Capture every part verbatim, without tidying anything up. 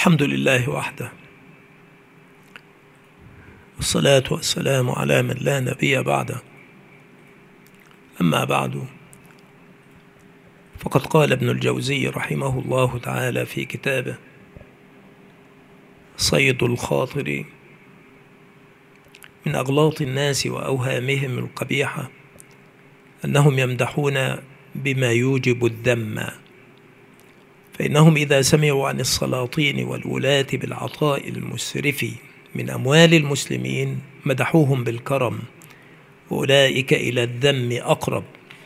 الحمد لله وحده، والصلاة والسلام على من لا نبي بعده. أما بعد، فقد قال ابن الجوزي رحمه الله تعالى في كتابه صيد الخاطر: من أغلاط الناس وأوهامهم القبيحة أنهم يمدحون بما يوجب الذم، فإنهم إذا سمعوا عن السلاطين والولاة بالعطاء المسرف من أموال المسلمين مدحوهم بالكرم، وأولئك إلى الذم أقرب.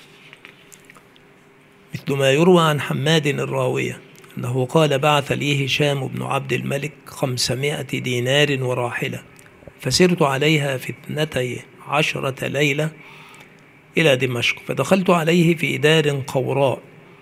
مثل ما يروى عن حماد الراوية أنه قال: بعث لي هشام بن عبد الملك خمسمائة دينار وراحلة، فسرت عليها في اثنتي عشرة ليلة إلى دمشق، فدخلت عليه في دار قوراء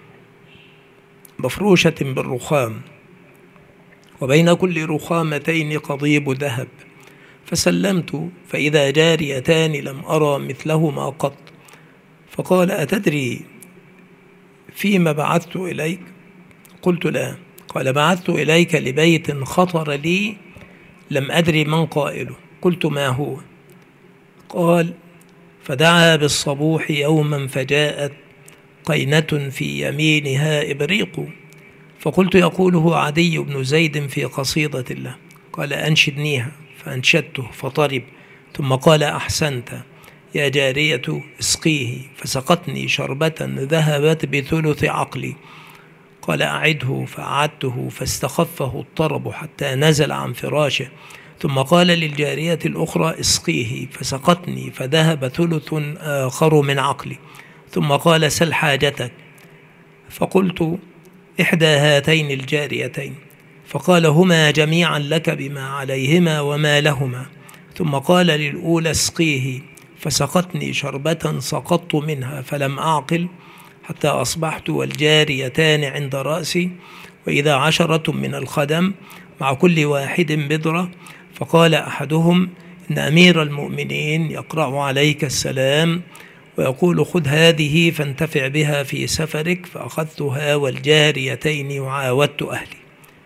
مفروشة بالرخام، وبين كل رخامتين قضيب ذهب، فسلمت فإذا جاريتان لم أرى مثلهما قط، فقال: أتدري فيما بعثت إليك؟ قلت: لا. قال: بعثت إليك لبيت خطر لي لم أدري من قائله. قلت: ما هو؟ قال: فدعا بالصبوح يوما فجاءت قينة في يمينها إبريق، فقلت: يقوله عدي بن زيد في قصيدة له. قال: أنشدنيها، فأنشدته فطرب، ثم قال: أحسنت يا جارية، اسقيه، فسقتني شربة ذهبت بثلث عقلي. قال: أعده، فأعدته، فاستخفه الطرب حتى نزل عن فراشه، ثم قال للجارية الأخرى: اسقيه، فسقتني، فذهب ثلث آخر من عقلي، ثم قال: سل حاجتك، فقلت: إحدى هاتين الجاريتين، فقال: هما جميعا لك بما عليهما وما لهما، ثم قال للأولى: اسقيه، فسقتني شربة سقطت منها فلم أعقل حتى أصبحت والجاريتان عند رأسي، وإذا عشرة من الخدم مع كل واحد بدرة، فقال أحدهم: إن أمير المؤمنين يقرأ عليك السلام ويقول: خذ هذه فانتفع بها في سفرك، فأخذتها والجاريتين وعاودت أهلي.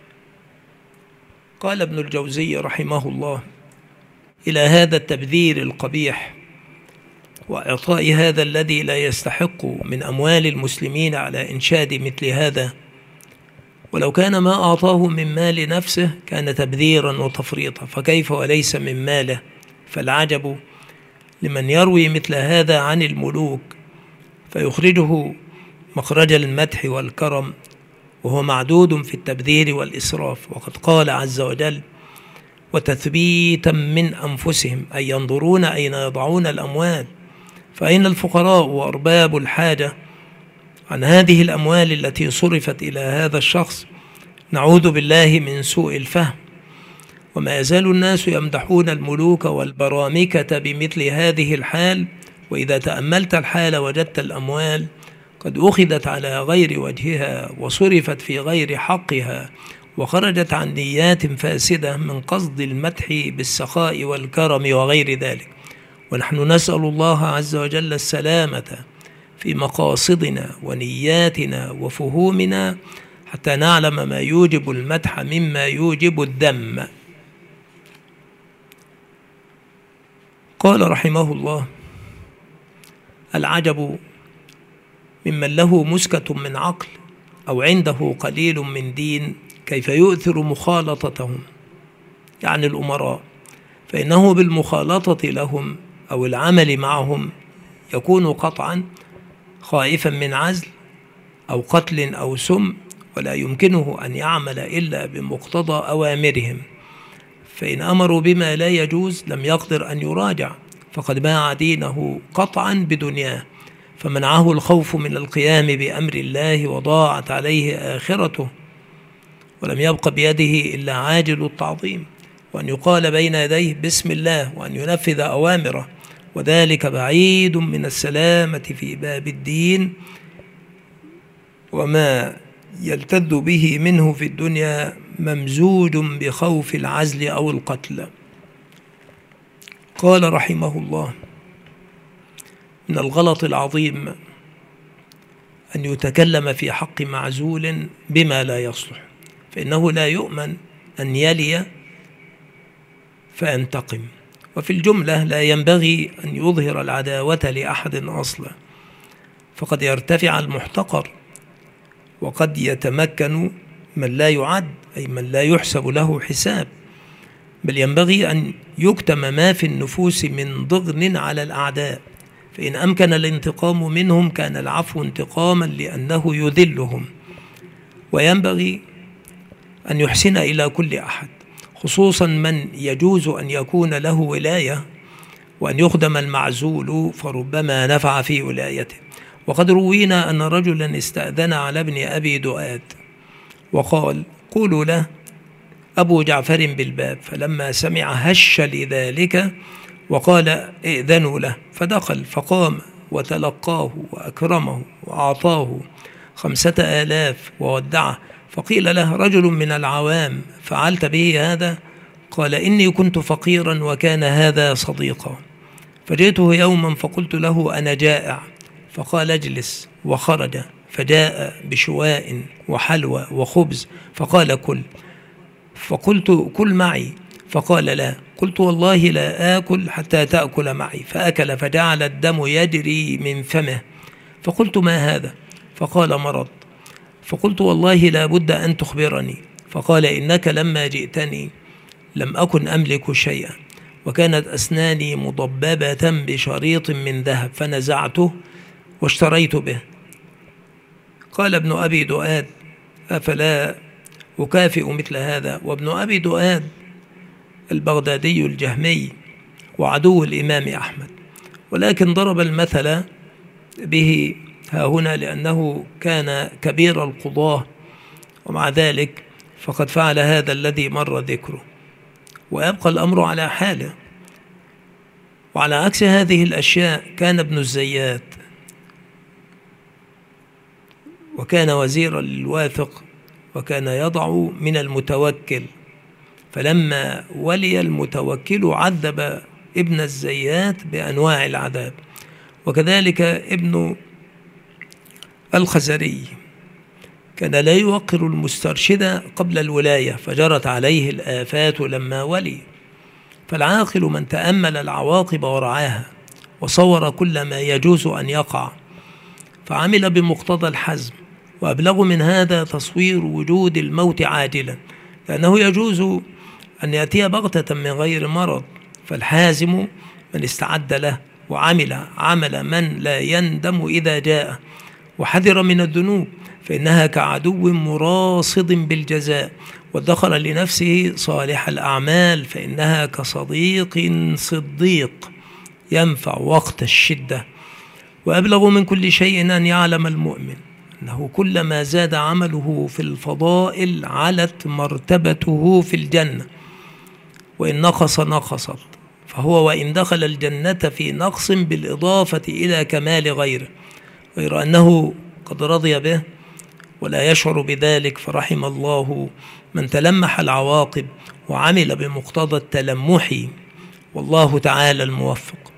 قال ابن الجوزي رحمه الله: إلى هذا التبذير القبيح وإعطاء هذا الذي لا يستحق من أموال المسلمين على إنشاد مثل هذا، ولو كان ما أعطاه من مال نفسه كان تبذيرا وتفريطا، فكيف وليس من ماله؟ فالعجب لمن يروي مثل هذا عن الملوك فيخرجه مخرج المدح والكرم، وهو معدود في التبذير والإسراف. وقد قال عز وجل: وتثبيتا من أنفسهم، أي ينظرون أين يضعون الأموال، فأين الفقراء وأرباب الحاجة عن هذه الأموال التي صرفت إلى هذا الشخص؟ نعوذ بالله من سوء الفهم. وما يزال الناس يمدحون الملوك والبرامكة بمثل هذه الحال، وإذا تأملت الحال وجدت الأموال قد أخذت على غير وجهها وصرفت في غير حقها، وخرجت عن نيات فاسدة من قصد المدح بالسخاء والكرم وغير ذلك. ونحن نسأل الله عز وجل السلامة في مقاصدنا ونياتنا وفهومنا حتى نعلم ما يوجب المدح مما يوجب الذم. قال رحمه الله: العجب ممن له مسكة من عقل أو عنده قليل من دين كيف يؤثر مخالطتهم، يعني الأمراء، فإنه بالمخالطة لهم أو العمل معهم يكون قطعا خائفا من عزل أو قتل أو سم، ولا يمكنه أن يعمل إلا بمقتضى أوامرهم، فإن أمروا بما لا يجوز لم يقدر أن يراجع، فقد باع دينه قطعا بدنياه، فمنعه الخوف من القيام بأمر الله وضاعت عليه آخرته، ولم يبق بيده إلا عاجل التعظيم، وأن يقال بين يديه بسم الله، وأن ينفذ أوامره، وذلك بعيد من السلامة في باب الدين وما يلتذ به منه في الدنيا ممزوج بخوف العزل أو القتل. قال رحمه الله: من الغلط العظيم أن يتكلم في حق معزول بما لا يصلح، فإنه لا يؤمن أن يلي فينتقم. وفي الجملة لا ينبغي أن يظهر العداوة لأحد أصلا، فقد يرتفع المحتقر، وقد يتمكن من لا يعد، أي من لا يحسب له حساب، بل ينبغي أن يكتم ما في النفوس من ضغن على الأعداء، فإن أمكن الانتقام منهم كان العفو انتقاما لأنه يذلهم. وينبغي أن يحسن إلى كل أحد، خصوصا من يجوز أن يكون له ولاية وأن يخدم المعزول، فربما نفع في ولايته. وقد روينا أن رجلا استأذن على ابن أبي دؤاد وقال: قولوا له أبو جعفر بالباب، فلما سمع هش لذلك وقال: ائذنوا له، فدخل فقام وتلقاه وأكرمه وأعطاه خمسة آلاف وودعه. فقيل له: رجل من العوام فعلت به هذا؟ قال: إني كنت فقيرا وكان هذا صديقا، فجئته يوما فقلت له: أنا جائع، فقال: اجلس، وخرج فجاء بشواء وحلوى وخبز فقال: كل. فقلت: كل معي، فقال: لا. قلت: والله لا آكل حتى تأكل معي، فأكل فجعل الدم يجري من فمه. فقلت: ما هذا؟ فقال: مرض. فقلت: والله لا بد أن تخبرني. فقال: إنك لما جئتني لم أكن أملك شيئا، وكانت أسناني مضببة بشريط من ذهب، فنزعته واشتريت به. قال ابن أبي دؤاد: أفلا أكافئ مثل هذا؟ وابن أبي دؤاد البغدادي الجهمي وعدو الإمام أحمد، ولكن ضرب المثل به ها هنا لأنه كان كبير القضاة، ومع ذلك فقد فعل هذا الذي مر ذكره، ويبقى الأمر على حاله. وعلى عكس هذه الأشياء كان ابن الزيات، وكان وزيرا للواثق، وكان يضع من المتوكل، فلما ولي المتوكل عذب ابن الزيات بأنواع العذاب. وكذلك ابن الخزري كان لا يوقر المسترشد قبل الولاية، فجرت عليه الآفات لما ولي. فالعاقل من تأمل العواقب ورعاها، وصور كل ما يجوز أن يقع، فعمل بمقتضى الحزم. وأبلغ من هذا تصوير وجود الموت عاجلا، لأنه يجوز أن يأتي بغتة من غير مرض، فالحازم من استعد له وعمل عمل من لا يندم إذا جاء، وحذر من الذنوب، فإنها كعدو مراصد بالجزاء، وادخر لنفسه صالح الأعمال، فإنها كصديق صديق ينفع وقت الشدة. وأبلغ من كل شيء أن يعلم المؤمن أنه كلما زاد عمله في الفضائل علت مرتبته في الجنة، وإن نقص نقصت، فهو وإن دخل الجنة في نقص بالإضافة إلى كمال غيره، غير أنه قد رضي به ولا يشعر بذلك. فرحم الله من تلمح العواقب وعمل بمقتضى التلمح، والله تعالى الموفق.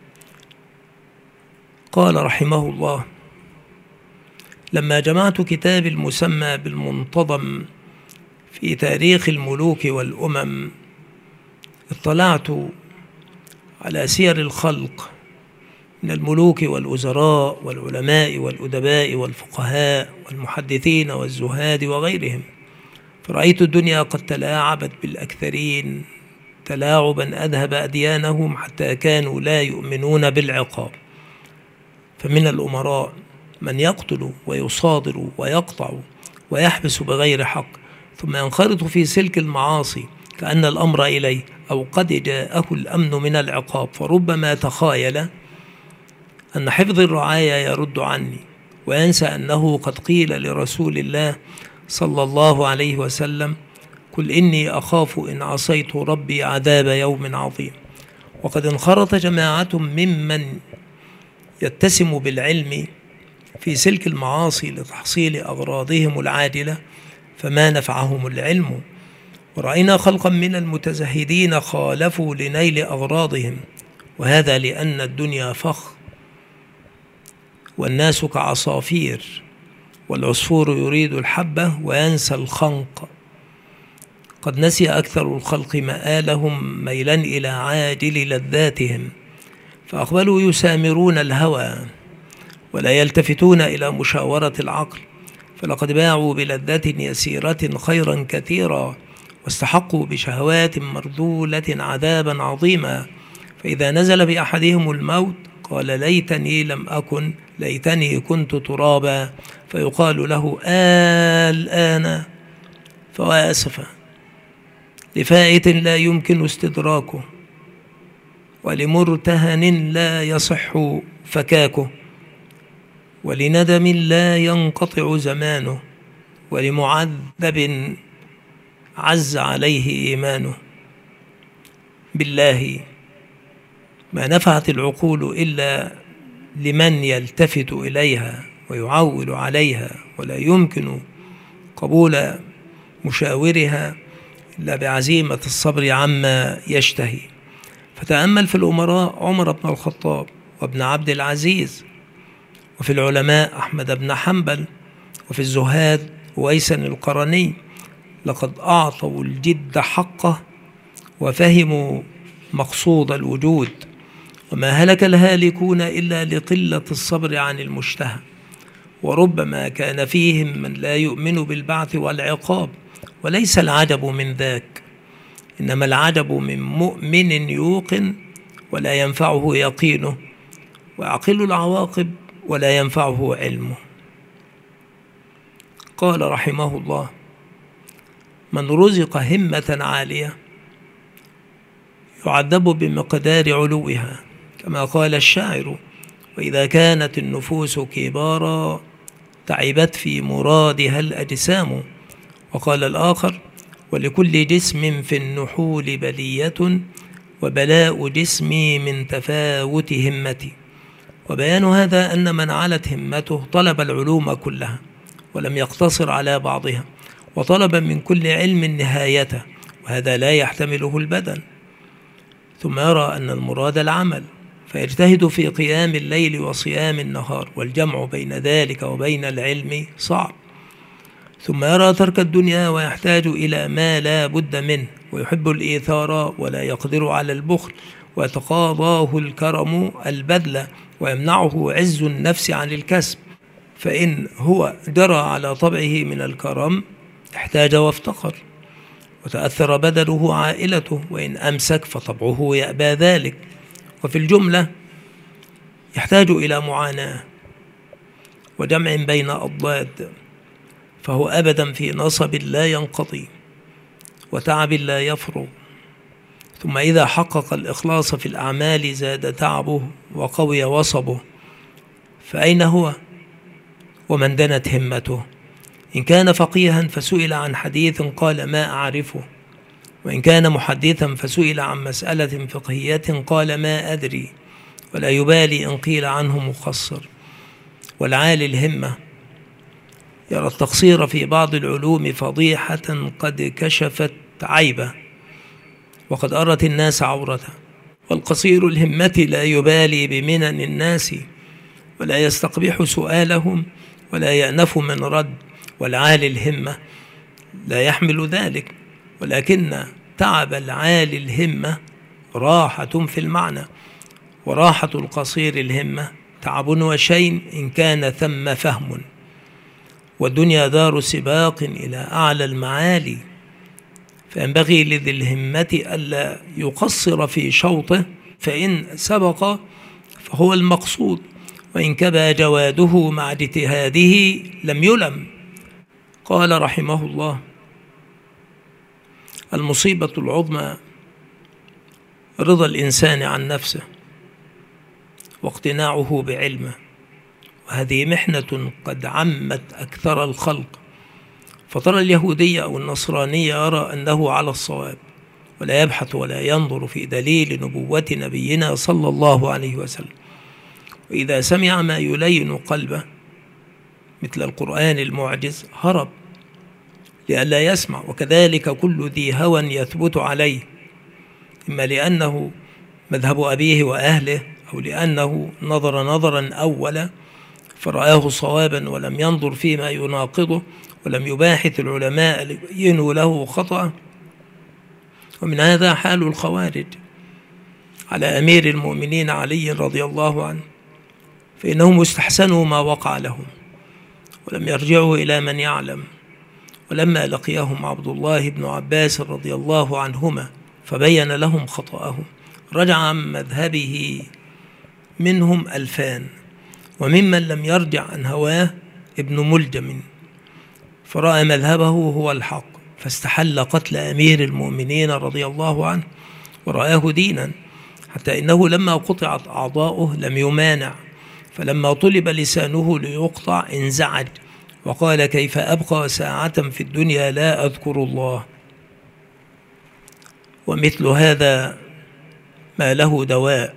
قال رحمه الله: لما جمعت كتاب المسمى بالمنتظم في تاريخ الملوك والأمم، اطلعت على سير الخلق من الملوك والوزراء والعلماء والأدباء والفقهاء والمحدثين والزهاد وغيرهم، فرأيت الدنيا قد تلاعبت بالأكثرين تلاعبا أذهب أديانهم حتى كانوا لا يؤمنون بالعقاب. فمن الأمراء من يقتل ويصادر ويقطع ويحبس بغير حق، ثم ينخرط في سلك المعاصي كأن الأمر إليه، أو قد جاءه الأمن من العقاب، فربما تخايل أن حفظ الرعاية يرد عني، وينسى أنه قد قيل لرسول الله صلى الله عليه وسلم: قل إني أخاف إن عصيت ربي عذاب يوم عظيم. وقد انخرط جماعة ممن يتسم بالعلم في سلك المعاصي لتحصيل أغراضهم العاجلة، فما نفعهم العلم. ورأينا خلقا من المتزهدين خالفوا لنيل أغراضهم، وهذا لأن الدنيا فخ والناس كعصافير، والعصفور يريد الحبة وينسى الخنق. قد نسي أكثر الخلق مآلهم ميلا إلى عاجل لذاتهم، فأقبلوا يسامرون الهوى ولا يلتفتون إلى مشاورة العقل، فلقد باعوا بلذة يسيرة خيرا كثيرا، واستحقوا بشهوات مرذولة عذابا عظيما. فإذا نزل بأحدهم الموت قال ليتني لم أكن، ليتني كنت ترابا، فيقال له الآن، فواسفا لفائت لا يمكن استدراكه، ولمرتهن لا يصح فكاكه، ولندم لا ينقطع زمانه، ولمعذب عز عليه إيمانه. بالله ما نفعت العقول إلا لمن يلتفت إليها ويعول عليها، ولا يمكن قبول مشاورها إلا بعزيمة الصبر عما يشتهي. فتأمل في الأمراء عمر بن الخطاب وابن عبد العزيز، وفي العلماء أحمد بن حنبل، وفي الزهاد ويسا القرني، لقد أعطوا الجد حقه وفهموا مقصود الوجود، وما هلك الهالكون إلا لقلة الصبر عن المشتهى. وربما كان فيهم من لا يؤمن بالبعث والعقاب، وليس العجب من ذاك، إنما العجب من مؤمن يوقن ولا ينفعه يقينه، ويعقل العواقب ولا ينفعه علمه. قال رحمه الله: من رزق همة عالية يعذب بمقدار علوها، كما قال الشاعر: وإذا كانت النفوس كبارا تعبت في مرادها الأجسام. وقال الآخر: ولكل جسم في النحول بلية، وبلاء جسمي من تفاوت همتي. وبيان هذا أن من علت همته طلب العلوم كلها ولم يقتصر على بعضها، وطلب من كل علم نهايته، وهذا لا يحتمله البدن. ثم يرى أن المراد العمل فيجتهد في قيام الليل وصيام النهار، والجمع بين ذلك وبين العلم صعب. ثم يرى ترك الدنيا ويحتاج إلى ما لا بد منه، ويحب الإيثار ولا يقدر على البخل، ويتقاضاه الكرم البذل، ويمنعه عز النفس عن الكسب. فإن هو جرى على طبعه من الكرم احتاج وافتقر، وتأثر بدنه عائلته، وإن أمسك فطبعه يأبى ذلك. وفي الجملة يحتاج إلى معاناة وجمع بين أضداد، فهو أبدا في نصب لا ينقضي وتعب لا يفرغ. ثم إذا حقق الإخلاص في الأعمال زاد تعبه وقوي وصبه. فأين هو ومن دنت همته؟ إن كان فقيها فسئل عن حديث قال ما أعرفه، وإن كان محدثا فسئل عن مسألة فقهية قال ما أدري، ولا يبالي إن قيل عنه مقصر. والعالي الهمة يرى التقصير في بعض العلوم فضيحة قد كشفت عيبه وقد أرت الناس عورته. والقصير الهمة لا يبالي بمنن الناس، ولا يستقبح سؤالهم، ولا يأنف من رد. والعالي الهمة لا يحمل ذلك، ولكن تعب العالي الهمة راحة في المعنى، وراحة القصير الهمة تعب وشين إن كان ثم فهم. والدنيا دار سباق إلى أعلى المعالي، فينبغي لذي الهمة ألا يقصر في شوطه، فإن سبق فهو المقصود، وإن كبى جواده مع اجتهاده لم يلم. قال رحمه الله: المصيبة العظمى رضا الإنسان عن نفسه واقتناعه بعلمه، وهذه محنة قد عمت أكثر الخلق. فترى اليهودي أو النصراني يرى أنه على الصواب، ولا يبحث ولا ينظر في دليل نبوة نبينا صلى الله عليه وسلم، وإذا سمع ما يلين قلبه مثل القرآن المعجز هرب لئلا يسمع. وكذلك كل ذي هوى يثبت عليه، إما لأنه مذهب أبيه وأهله، أو لأنه نظر نظرا أولا فرآه صوابا ولم ينظر فيما يناقضه، ولم يباحث العلماء ليبينوا له خطأ، ومن هذا حال الخوارج على أمير المؤمنين علي رضي الله عنه، فإنهم استحسنوا ما وقع لهم ولم يرجعوا إلى من يعلم. ولما لقيهم عبد الله بن عباس رضي الله عنهما فبين لهم خطأهم رجع عن مذهبه منهم ألفان، وممن لم يرجع عن هواه ابن ملجم، فرأى مذهبه هو الحق فاستحل قتل أمير المؤمنين رضي الله عنه ورآه دينا، حتى إنه لما قطعت أعضاؤه لم يمانع، فلما طلب لسانه ليقطع انزعج وقال: كيف أبقى ساعة في الدنيا لا أذكر الله؟ ومثل هذا ما له دواء.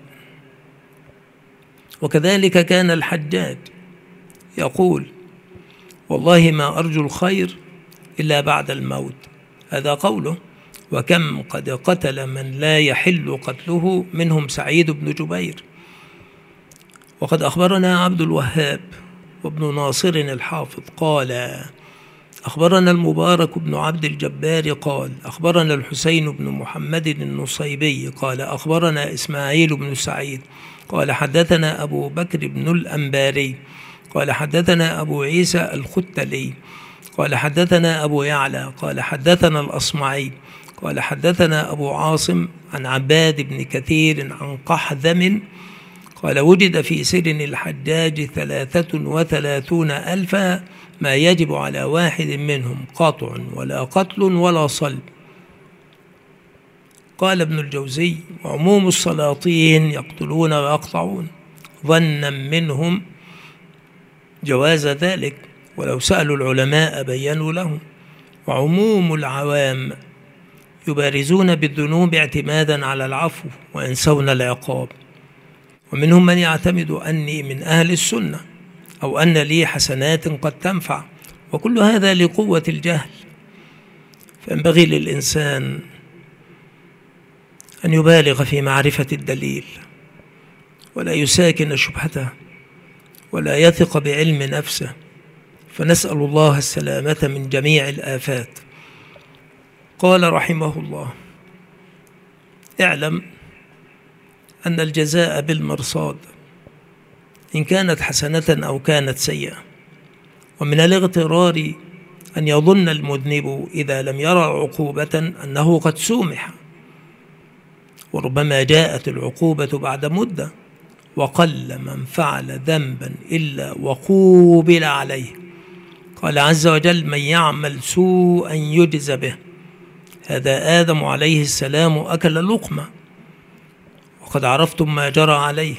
وكذلك كان الحجاج يقول: والله ما أرجو الخير إلا بعد الموت، هذا قوله. وكم قد قتل من لا يحل قتله، منهم سعيد بن جبير. وقد أخبرنا عبد الوهاب وابن ناصر الحافظ قال: أخبرنا المبارك بن عبد الجبار قال: أخبرنا الحسين بن محمد النصيبي قال: أخبرنا إسماعيل بن سعيد قال: حدثنا أبو بكر بن الأنباري قال: حدثنا أبو عيسى الختلي قال: حدثنا أبو يعلى قال: حدثنا الأصمعي قال: حدثنا أبو عاصم عن عباد بن كثير عن قحذم قال: وجد في سجن الحجاج ثلاثة وثلاثون ألفا ما يجب على واحد منهم قطع ولا قتل ولا صلب. قال ابن الجوزي: وعموم السلاطين يقتلون ويقطعون، ظنا منهم جواز ذلك، ولو سألوا العلماء بينوا لهم. وعموم العوام يبارزون بالذنوب اعتمادا على العفو وينسون العقاب. ومنهم من يعتمد أني من أهل السنة أو أن لي حسنات قد تنفع، وكل هذا لقوة الجهل. فينبغي للإنسان أن يبالغ في معرفة الدليل ولا يساكن شبهته ولا يثق بعلم نفسه، فنسأل الله السلامة من جميع الآفات. قال رحمه الله: اعلم أن الجزاء بالمرصاد إن كانت حسنة أو كانت سيئة. ومن الاغترار أن يظن المذنب إذا لم يرى عقوبة أنه قد سومح، وربما جاءت العقوبة بعد مدة، وقل من فعل ذنبا إلا وقوبل عليه. قال عز وجل: من يعمل سوءا يجز به. هذا آدم عليه السلام أكل لقمة وقد عرفتم ما جرى عليه.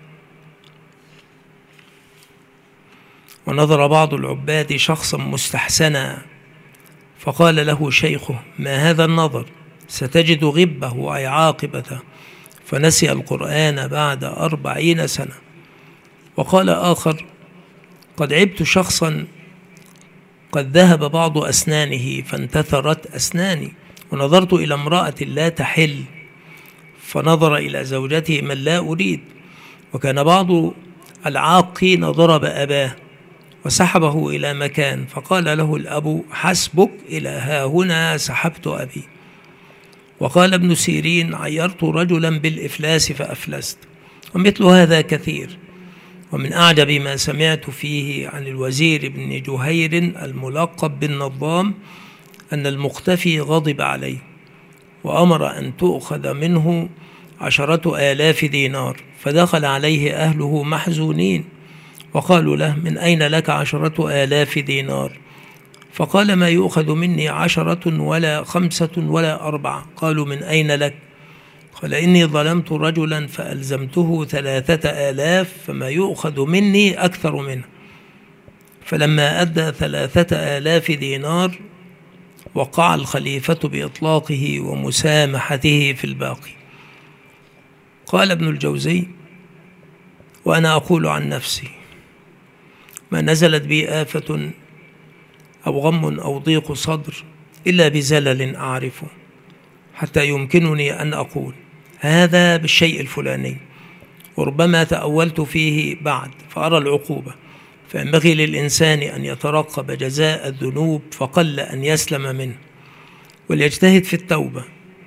ونظر بعض العباد شخصا مستحسنا فقال له شيخه: ما هذا النظر؟ ستجد غبه أي عاقبته، فنسي القرآن بعد أربعين سنة. وقال آخر: قد عبت شخصا قد ذهب بعض أسنانه فانتثرت أسناني، ونظرت إلى امرأة لا تحل فنظر إلى زوجته من لا أريد. وكان بعض العاقين ضرب أباه وسحبه إلى مكان، فقال له الأب: حسبك، إلى ها هنا سحبت أبي. وقال ابن سيرين: عيرت رجلا بالإفلاس فأفلست. ومثل هذا كثير. ومن أعجب ما سمعت فيه عن الوزير بن جهير الملقب بالنظام أن المختفي غضب عليه وأمر أن تؤخذ منه عشرة آلاف دينار، فدخل عليه أهله محزونين وقالوا له: من أين لك عشرة آلاف دينار؟ فقال: ما يؤخذ مني عشرة ولا خمسة ولا أربعة. قالوا: من أين لك؟ قال: إني ظلمت رجلا فألزمته ثلاثة آلاف، فما يؤخذ مني أكثر منه. فلما أدى ثلاثة آلاف دينار وقع الخليفة بإطلاقه ومسامحته في الباقي. قال ابن الجوزي: وأنا أقول عن نفسي ما نزلت بي آفة أو غم أو ضيق صدر إلا بزلل أعرفه، حتى يمكنني أن أقول هذا بالشيء الفلاني، وربما تأولت فيه بعد فأرى العقوبة. فينبغي للإنسان أن يترقب جزاء الذنوب فقل أن يسلم منه، وليجتهد في التوبة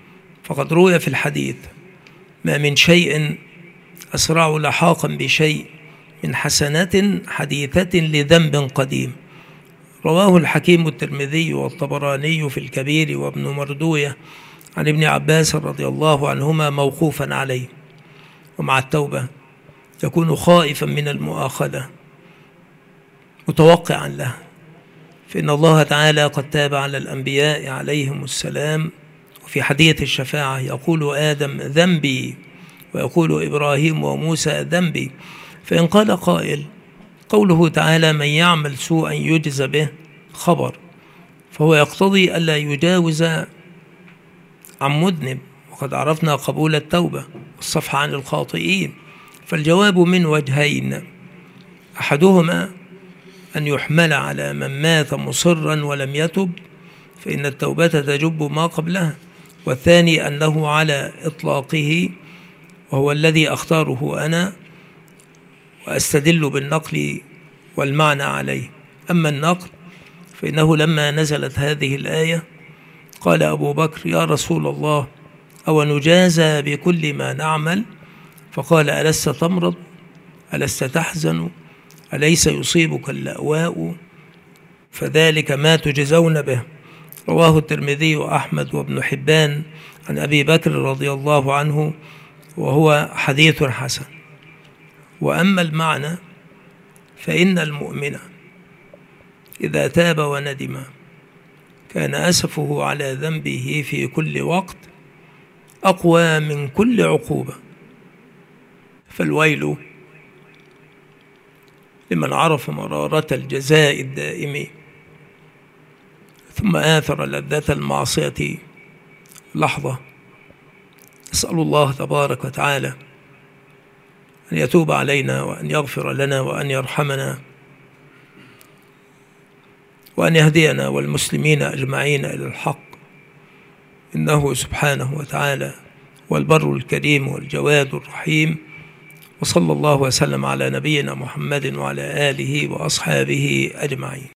فقد روي في الحديث: ما من شيء أسرع لحاقا بشيء من حسنة حديثة لذنب قديم. رواه الحكيم الترمذي والطبراني في الكبير وابن مردوية عن ابن عباس رضي الله عنهما موقوفا عليه. ومع التوبة يكون خائفا من المؤاخذة متوقعا له، فإن الله تعالى قد تاب على الأنبياء عليهم السلام. وفي حديث الشفاعة يقول آدم: ذنبي، ويقول إبراهيم وموسى: ذنبي. فإن قال قائل: قوله تعالى: من يعمل سوءا يجز به، خبر، فهو يقتضي ألا يجاوز عن مذنب، وقد عرفنا قبول التوبة والصفح عن الخاطئين. فالجواب من وجهين: أحدهما أن يحمل على من مات مصرا ولم يتب، فإن التوبة تجب ما قبلها. والثاني أنه على إطلاقه، وهو الذي أختاره أنا وأستدل بالنقل والمعنى عليه. أما النقل فإنه لما نزلت هذه الآية قال أبو بكر: يا رسول الله، أو نجازى بكل ما نعمل؟ فقال: ألست تمرض؟ ألست تحزن؟ أليس يصيبك اللأواء؟ فذلك ما تجزون به. رواه الترمذي وأحمد وابن حبان عن أبي بكر رضي الله عنه، وهو حديث حسن. وأما المعنى فإن المؤمن إذا تاب وندم كان أسفه على ذنبه في كل وقت أقوى من كل عقوبة. فالويل لمن عرف مرارة الجزاء الدائم ثم آثر لذة المعصية لحظة. أسأل الله تبارك وتعالى أن يتوب علينا وأن يغفر لنا وأن يرحمنا وأن يهدينا والمسلمين أجمعين إلى الحق، إنه سبحانه وتعالى والبر الكريم والجواد الرحيم. وصلى الله وسلم على نبينا محمد وعلى آله وأصحابه أجمعين.